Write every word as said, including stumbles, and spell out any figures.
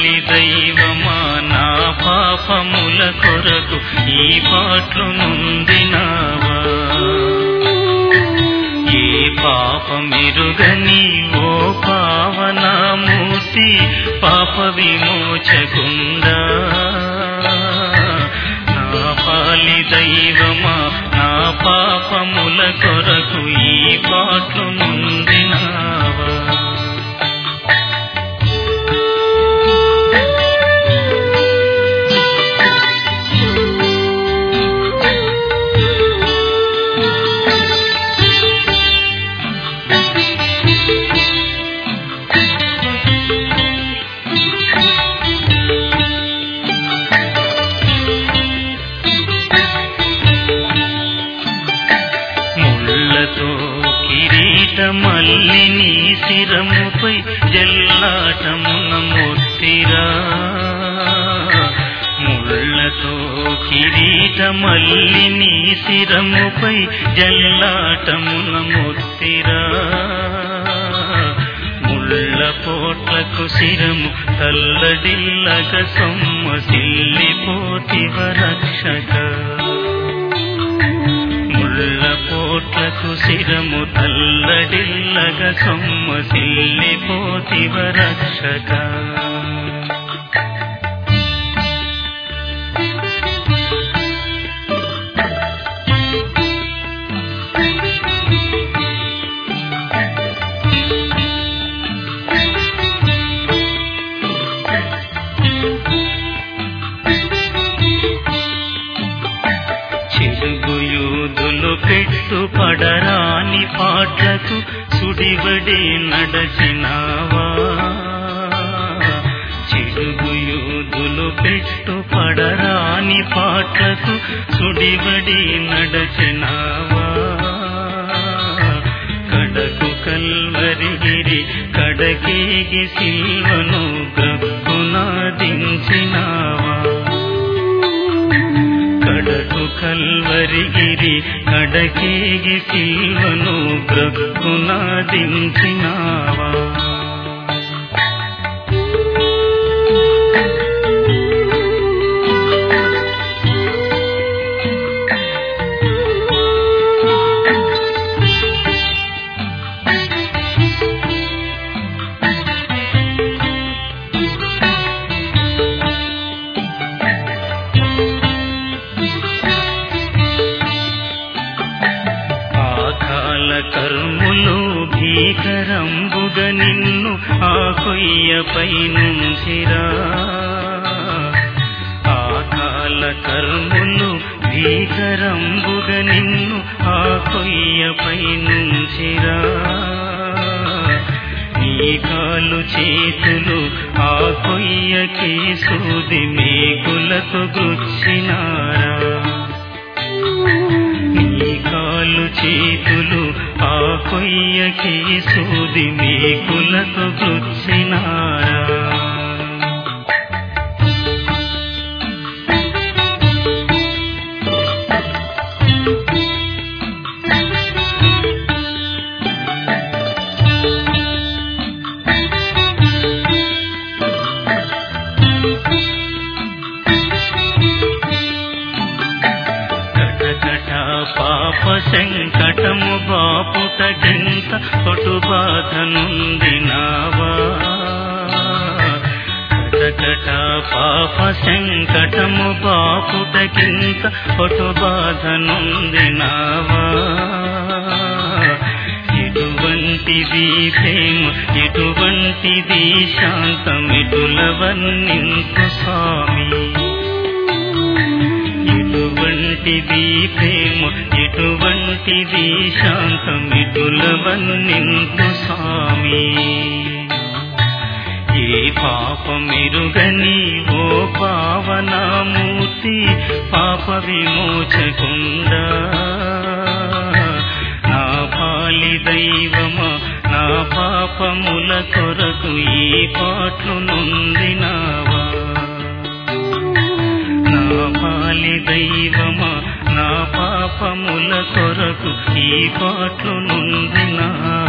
పాలి దైవమా నా పాపముల కొరకు ఈ పాటలు నొందినావా ఏ పాపమెరుగని ఓ పావనామూర్తి పాప విమోచకుందా నా పాలి దైవమా నా పాపముల కొరకు ఈ పాటలు నొందినావా మల్లి నీ శిరముపై జల్లాటమున మొత్తిరా ముళ్ళతో కిరీట మల్లి నీ శిరముపై జల్లాటమున మొత్తిరా ముళ్ళ పోట్లకు శిరము తల్లడిల్లగ సొమ్మసిల్లిపోతివ రక్షక ముళ్ళ పోట్లకు శిరము తల్లడిల్లగ సొమ్మసిల్లిపోతివ రక్షక పెట్టు పడరాని పాటకు సుడివడే నడచినావా చెడుగు యూదులు పెట్టు పడరాని పాటకు సుడివడే నడచినావా కడకు కల్వరిగిరి కడకేగి సిల్వను గ్రక్కునా దించినావా కడకు కల్వరిగిరి కడకేగి సిల్వను గ్రక్కునా దించినావా కర్ములు భీకరంబుగ నిన్ను ఆ కొయ్యపై నుంచిరా ఆకాల కర్ములు భీకరంబుగ నిన్ను ఆ కొయ్యపై నుంచిరా నీ కాలు చేతులు ఆ కొయ్యకి సూది మేకులతో గుచ్చినారా కాలు చేతులు ఆ కొయ్యకి సూది మేకులతో గుచ్చినారా పాప సంకటము బాపుటగింత పటు బాధ నుండినావా కటకట పాప సంకటము బాపుటగింత పటు బాధ నుండినావా ఇటువంటిది ప్రేమ ఇటువంటిది శాంతమిటులవన్నింతు స్వామి ఎటువంటిది ప్రేమ ఎటువంటిది శాంతమిటులవన్నింతు స్వామి ఏ పాపమెరుగని ఓ పావనామూర్తి పాప విమోచకుందా నా పాలి దైవమా నా పాపముల కొరకు ఈ పాటలు నొందినావా నా పాలి దైవమా నా పాపముల కొరకు ఈ పాటలు నొందినావా